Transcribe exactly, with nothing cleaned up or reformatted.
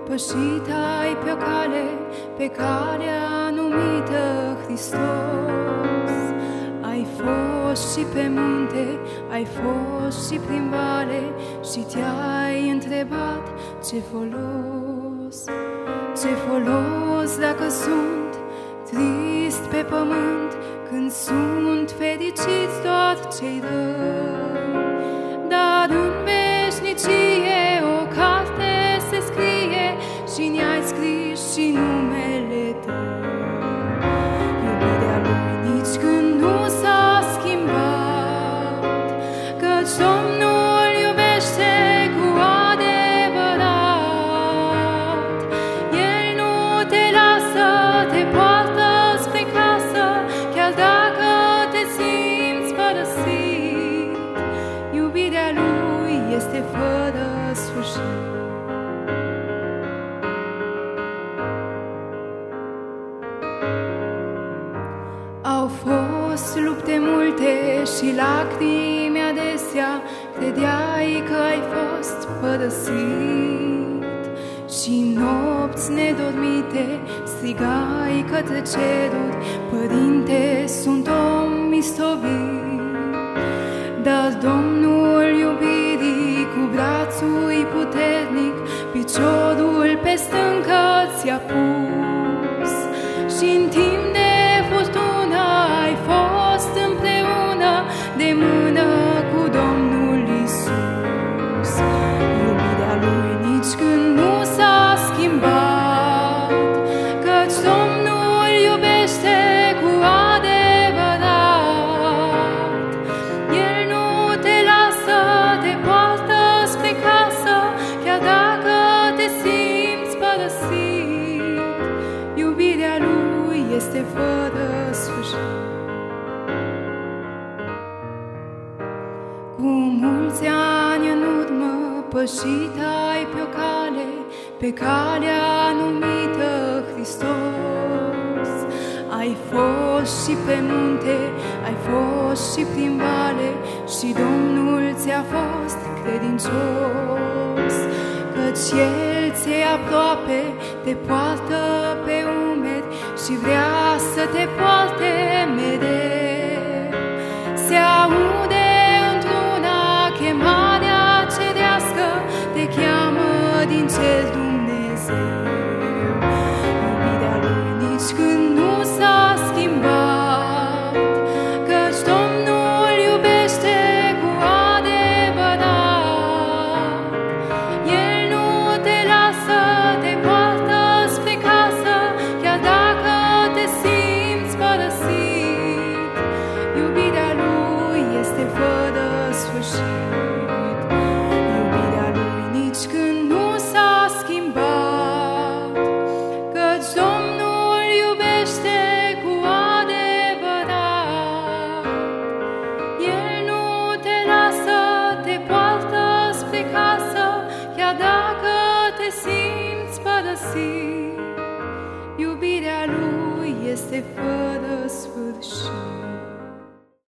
pășit ai pe o cale, pe calea numită Hristos. Ai fost și pe munte, ai fost și prin vale și te-ai întrebat ce folos. Ce folos dacă sunt trist pe pământ, când sunt fericiți toți cei răi. Dar în veșnicie o carte se scrie și ne-ai scris și numele tău. Iubirea lui nici când nu s-a schimbat, căci Domnul iubește cu adevărat. El nu te lasă, te poartă spre casă, chiar dacă te simți părăsit. Iubirea lui este fără sfârșit. Au fost lupte multe și lacrimi adesea, credeai că ai fost părăsit. Și nopți nedormite strigai către ceruri, Părinte, sunt om istovit. Dar Domnul iubirii cu brațul puternic piciorul pe stâncă ți-a pus. Și-n timp de furtună ai fost împreună de mână cu Domnul Iisus. Iubirea lui nici când nu s-a schimbat, căci Domnul iubește cu adevărat. El nu te lasă, te poartă spre casă, chiar dacă te simți părăsit. Iubirea lui este fără sfârșit. Cu mulți ani în urmă pășit ai pe o cale, pe calea numită Hristos. Ai fost și pe munte, ai fost și prin vale și Domnul ți-a fost credincios. Căci El ți-e aproape, te poartă pe umeri și vrea să te poarte mereu. Se aude într-una chemarea cerească, te cheamă din cer Dumnezeu. Iubirea lui nici când nu s-a schimbat, căci Domnul iubește cu adevărat. El nu te lasă, te poartă spre casă, chiar dacă te simți părăsit. Iubirea lui este fără sfârșit. Iubirea lui nici când nu s-a schimbat, căci Domnul iubește cu adevărat. El nu te lasă, te poartă spre casă, chiar dacă te simți părăsit.